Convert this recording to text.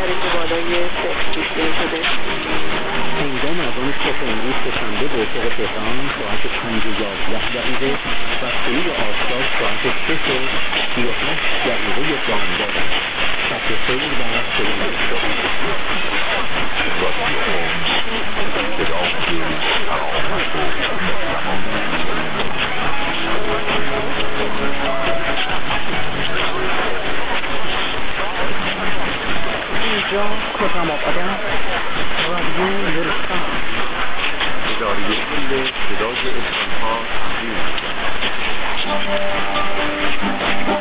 که بالای 0 پیش بینی شده. هنگام اذان صبح امروز سه‌شنبه به افق تهران ساعت 5:11 و طلوع آفتاب ساعت 3:38 بامداد است. شب بخیر و سلامت. اینجا کدام آبادان رادیو نورستان اداره کل صدای انسان‌ها